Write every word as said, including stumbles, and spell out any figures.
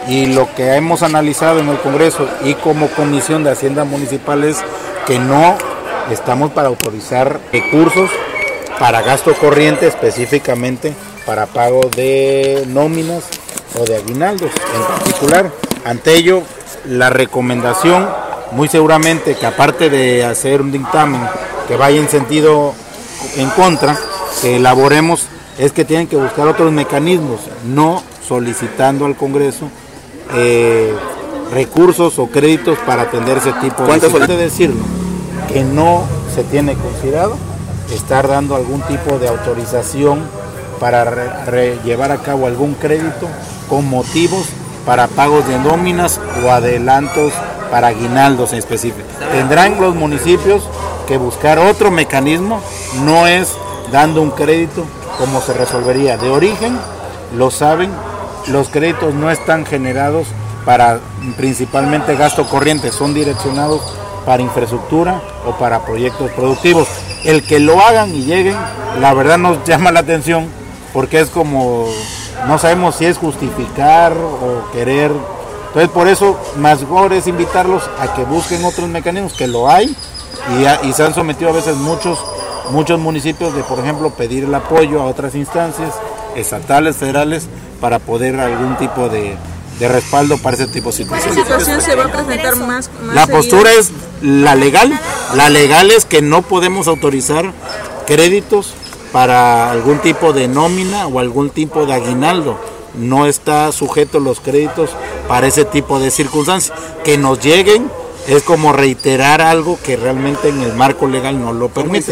y lo que hemos analizado en el Congreso y como Comisión de Hacienda Municipal es que no estamos para autorizar recursos para gasto corriente, específicamente para pago de nóminas o de aguinaldos en particular. Ante ello, la recomendación, muy seguramente que aparte de hacer un dictamen que vaya en sentido en contra, que elaboremos, es que tienen que buscar otros mecanismos, no solicitando al Congreso eh, recursos o créditos para atender ese tipo de situaciones. De decirlo, que no se tiene considerado estar dando algún tipo de autorización para re, re, llevar a cabo algún crédito con motivos para pagos de nóminas o adelantos para aguinaldos en específico. Tendrán los municipios que buscar otro mecanismo, no es dando un crédito como se resolvería. De origen, lo saben, los créditos no están generados para principalmente gasto corriente, son direccionados para infraestructura o para proyectos productivos. El que lo hagan y lleguen, la verdad nos llama la atención porque es como, no sabemos si es justificar o querer. Entonces por eso mejor es invitarlos a que busquen otros mecanismos, que lo hay y, a, y se han sometido a veces muchos, muchos municipios de, por ejemplo, pedir el apoyo a otras instancias estatales, federales, para poder algún tipo de, de respaldo para ese tipo de situaciones. ¿Esta situación se va a presentar más, más La seguido? postura es la legal, la legal es que no podemos autorizar créditos para algún tipo de nómina o algún tipo de aguinaldo. No está sujeto los créditos para ese tipo de circunstancias. Que nos lleguen es como reiterar algo que realmente en el marco legal no lo permite.